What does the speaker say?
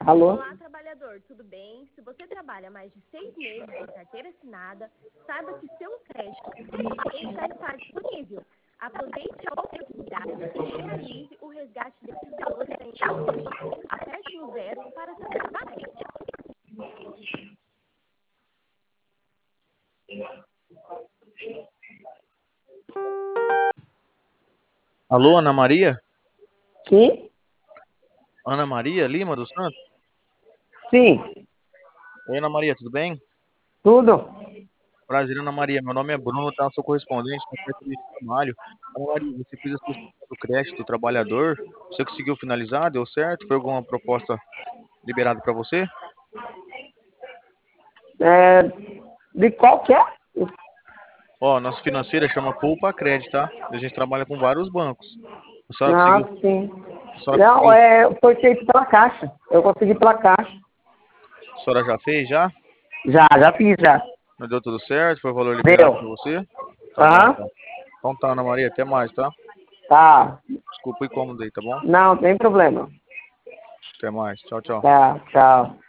Alô? Olá, trabalhador, tudo bem? Se você trabalha mais de 6 meses em carteira assinada, saiba que seu crédito já está disponível. Aproveite a oportunidade e realize o resgate desses valores ainda hoje. Aperte o 0 para saber mais. Alô, Ana Maria? Sim? Ana Maria Lima dos Santos? Sim. Oi, Ana Maria, tudo bem? Tudo? Prazer, Ana Maria. Meu nome é Bruno, tá? Sou correspondente na carteira de trabalho. Ana Maria, você fez a solicitação do crédito do trabalhador. Você conseguiu finalizar? Deu certo? Foi alguma proposta liberada para você? De qual que é? Ó, nossa financeira chama Poupa Crédito, tá? A gente trabalha com vários bancos. A senhora Ah, conseguiu? sim. A senhora Não, conseguiu? foi feito pela Caixa. Eu consegui pela Caixa. A senhora já fez, já? Já fiz, já. Não deu tudo certo? Foi o valor liberado para Deu. você? Tá bom, Aham. então. Então tá, Ana Maria, até mais, tá? Tá. Desculpa o incômodo aí, tá bom? Não, tem problema. Até mais. Tchau, tchau. Tá, tchau.